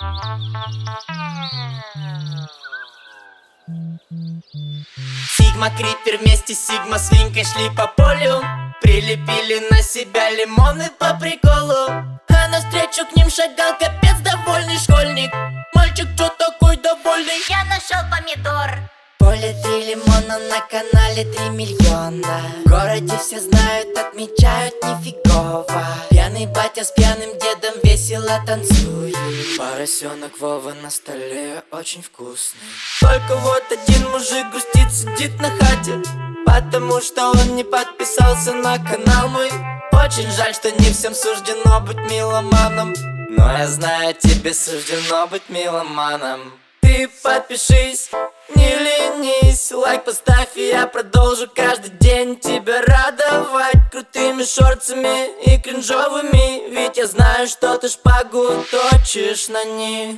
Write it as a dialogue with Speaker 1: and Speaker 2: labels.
Speaker 1: Сигма Крипер вместе с Сигма Свинкой шли по полю, прилепили на себя лимоны по приколу. А навстречу к ним шагал капец довольный школьник. Мальчик, чё такой довольный?
Speaker 2: Я нашел помидор.
Speaker 1: Поле 3 лимона, на канале 3 миллиона. В городе все знают, отмечают нифигово. Пьяный батя с пьяным дедом весело танцуют. Поросенок Вова на столе очень вкусный. Только вот один мужик грустит, сидит на хате, потому что он не подписался на канал мой. Очень жаль, что не всем суждено быть меломаном, но я знаю, тебе суждено быть меломаном. Ты подпишись, не ленись, лайк поставь, и я продолжу каждый день тебя радовать крутыми шорцами и кринжовыми. Ведь я знаю, что ты шпагу точишь на них.